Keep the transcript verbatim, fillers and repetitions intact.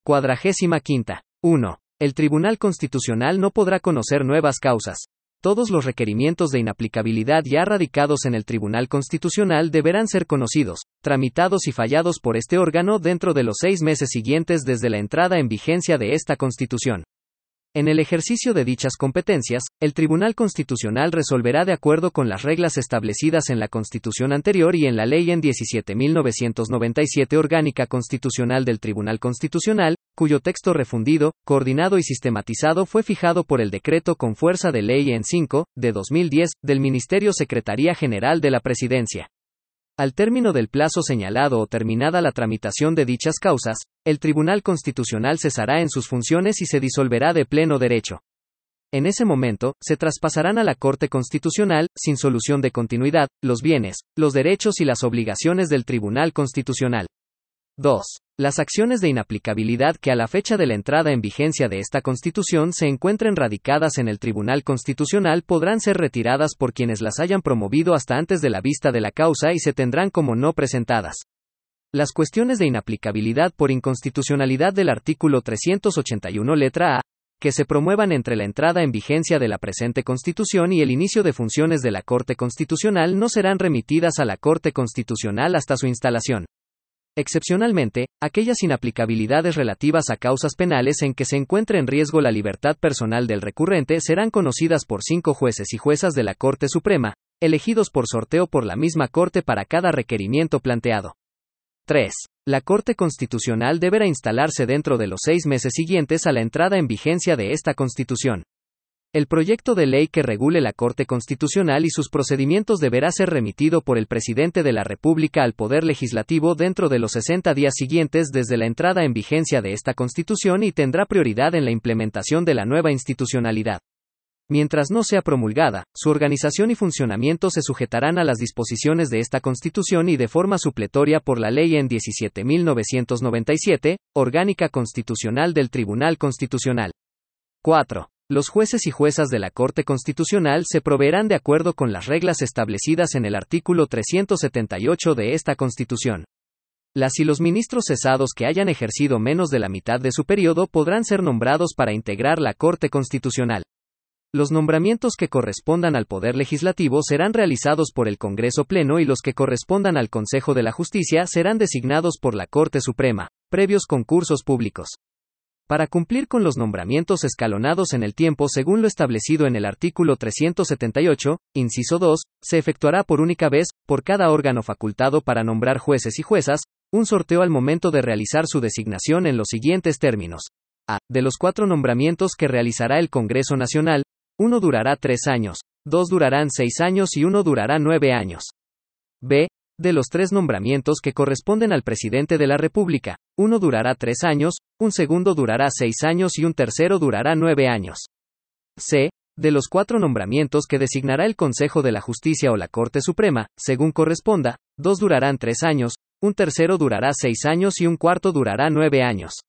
Cuadragésima quinta. uno. El Tribunal Constitucional no podrá conocer nuevas causas. Todos los requerimientos de inaplicabilidad ya radicados en el Tribunal Constitucional deberán ser conocidos, tramitados y fallados por este órgano dentro de los seis meses siguientes desde la entrada en vigencia de esta Constitución. En el ejercicio de dichas competencias, el Tribunal Constitucional resolverá de acuerdo con las reglas establecidas en la Constitución anterior y en la Ley N diecisiete mil novecientos noventa y siete Orgánica Constitucional del Tribunal Constitucional, cuyo texto refundido, coordinado y sistematizado fue fijado por el Decreto con fuerza de Ley N cinco, de dos mil diez, del Ministerio Secretaría General de la Presidencia. Al término del plazo señalado o terminada la tramitación de dichas causas, el Tribunal Constitucional cesará en sus funciones y se disolverá de pleno derecho. En ese momento, se traspasarán a la Corte Constitucional, sin solución de continuidad, los bienes, los derechos y las obligaciones del Tribunal Constitucional. dos. Las acciones de inaplicabilidad que a la fecha de la entrada en vigencia de esta Constitución se encuentren radicadas en el Tribunal Constitucional podrán ser retiradas por quienes las hayan promovido hasta antes de la vista de la causa y se tendrán como no presentadas. Las cuestiones de inaplicabilidad por inconstitucionalidad del artículo trescientos ochenta y uno letra A, que se promuevan entre la entrada en vigencia de la presente Constitución y el inicio de funciones de la Corte Constitucional no serán remitidas a la Corte Constitucional hasta su instalación. Excepcionalmente, aquellas inaplicabilidades relativas a causas penales en que se encuentre en riesgo la libertad personal del recurrente serán conocidas por cinco jueces y juezas de la Corte Suprema, elegidos por sorteo por la misma Corte para cada requerimiento planteado. tres. La Corte Constitucional deberá instalarse dentro de los seis meses siguientes a la entrada en vigencia de esta Constitución. El proyecto de ley que regule la Corte Constitucional y sus procedimientos deberá ser remitido por el Presidente de la República al Poder Legislativo dentro de los sesenta días siguientes desde la entrada en vigencia de esta Constitución y tendrá prioridad en la implementación de la nueva institucionalidad. Mientras no sea promulgada, su organización y funcionamiento se sujetarán a las disposiciones de esta Constitución y de forma supletoria por la Ley N diecisiete mil novecientos noventa y siete, Orgánica Constitucional del Tribunal Constitucional. cuatro. Los jueces y juezas de la Corte Constitucional se proveerán de acuerdo con las reglas establecidas en el artículo trescientos setenta y ocho de esta Constitución. Las y los ministros cesados que hayan ejercido menos de la mitad de su periodo podrán ser nombrados para integrar la Corte Constitucional. Los nombramientos que correspondan al Poder Legislativo serán realizados por el Congreso Pleno y los que correspondan al Consejo de la Justicia serán designados por la Corte Suprema, previos concursos públicos. Para cumplir con los nombramientos escalonados en el tiempo según lo establecido en el artículo trescientos setenta y ocho, inciso dos, se efectuará por única vez, por cada órgano facultado para nombrar jueces y juezas, un sorteo al momento de realizar su designación en los siguientes términos. A. De los cuatro nombramientos que realizará el Congreso Nacional, uno durará tres años, dos durarán seis años y uno durará nueve años. B. De los tres nombramientos que corresponden al Presidente de la República, uno durará tres años, un segundo durará seis años y un tercero durará nueve años. C. De los cuatro nombramientos que designará el Consejo de la Justicia o la Corte Suprema, según corresponda, dos durarán tres años, un tercero durará seis años y un cuarto durará nueve años.